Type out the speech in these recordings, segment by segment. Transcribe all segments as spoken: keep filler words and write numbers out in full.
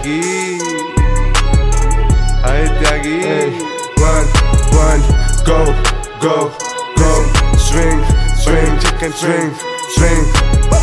त्यागी आए त्यागी one one go go go swing swing chicken swing swing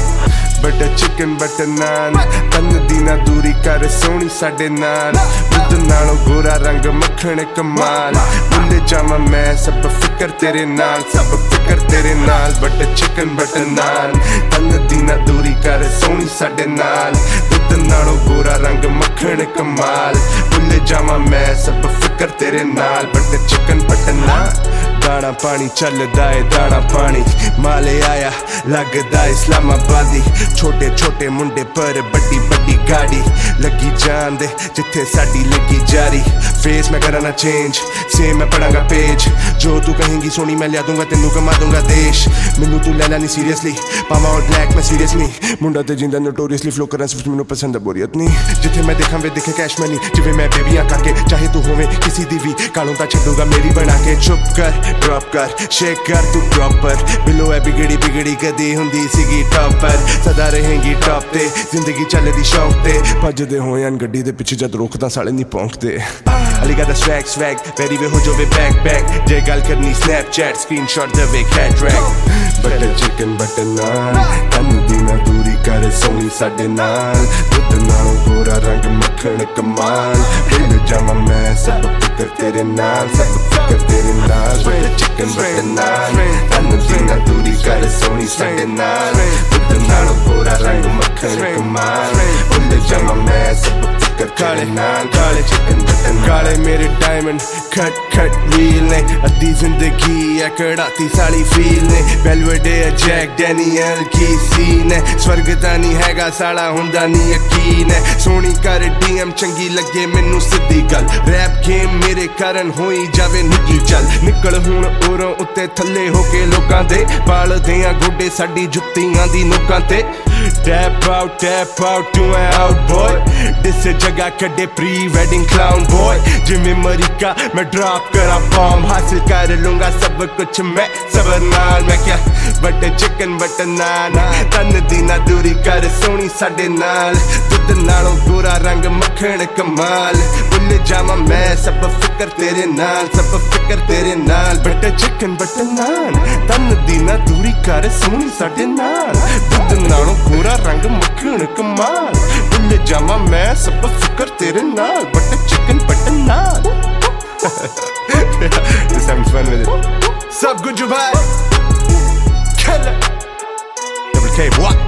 butter chicken butter naan तन दी ना दूरी कर सोनी साडे नाल दुध नालों गोरा रंग मक्खन कमाल भुल जावां मैं सब फिकर तेरे नाल सब फिकर तेरे नाल butter chicken butter naan तन दी ना दूरी कर सोनी साडे नाल दुध नालों गोरा रंग मक्खन कमाल भुल जावां मैं सब फिकर तेरे नाल butter chicken butter naan दाना पानी चलदा है दाना पानी माले आया लगदा इस्लामाबादी छोटे छोटे मुंडे पर बड़ी बड़ी गाड़ी लगी जान दे जिथे साडी लगी जारी फेस मैं कराना चेंज सेम मैं पढ़ांगा पेज जो तू कहेंगी सोनी मैं लिया दूंगा तेनू कमा दूंगा देश मैनू तू ले ला नहीं सीरियसली पावा और ब्लैक मैं सीरियस नहीं मुंडा ते जिंदा नोटोरियसली फ्लो करा सिर्फ मैनू पसंद है बोरियत नहीं जिथे मैं देखा वे दिखे कैश मनी जिवें मैं बेबियां काके चाहे तू होवे किसी दी भी कालों ता छड्डूगा मेरी बना के चुप कर ड्रॉप कर शेक कर तू प्रॉपर बिलो है बिगड़ी बिगड़ी कदी हुंदी सीगी टॉपर सदा रहेंगी टॉप ते जिंदगी चलदी शौक ते भजदे होयां गड्डी दे पिछे जद रोकदा साले नहीं पहुंचदे Ali got the swag swag ready वे हो जो वे back back जे गल करनी Snapchat screenshot दे वे cat track butter chicken butter naan तन दी ना दूरी कर सोनी साडे नाल दुध नालों गोरा रंग मक्खन कमाल भुल जावां मैं सब फिकर तेरे नाल सब फिकर तेरे नाल butter chicken butter naan तन दी ना दूरी कर सोनी साडे नाल दुध नालों गोरा रंग मक्खन कमाल भुल जावां मैं सब काले काले चिकन बटन काले मेरे डायमंड खट खट रील ने अद्धी जिंदगी है कड़ाती साली फील ने बेलवेडे जैक डैनियल की सीन है स्वर्ग दा नहीं हैगा साला हुंदा नहीं यकीन है सोनी कर डीएम चंगी लगे मैनू सिद्धी गल रैप गेम मेरे कारण होई जावे निकी चल निकल हुण ओरों उत्ते थल्ले होके लोकां दे पाल देयां गोडे साडी जुत्तियां दी नोकां ते tap out tap out to an out boy this जगह कड़े प्री वेडिंग क्लाउन बॉय जिम्मे मरीका मैं ड्रॉप करा बॉम्ब हासिल कर लूंगा सब कुछ मैं सबर नाल मैं क्या बटर चिकन बटर नान तन दी ना दूरी कर सोनी साडे नाल दुध नालों गोरा रंग मक्खन कमाल भुल जावां मैं सब फिकर तेरे नाल सब फिकर तेरे नाल बटर चिकन बटर नान तन दी ना दूरी कर सोनी साडे नाल दुध नालों गोरा रंग मक्खन कमाल भुल जावां मैं सब फिकर तेरे नाल butter chicken butter naan Just having fun with it. Sup, good you vibe? Killer. Double K, what?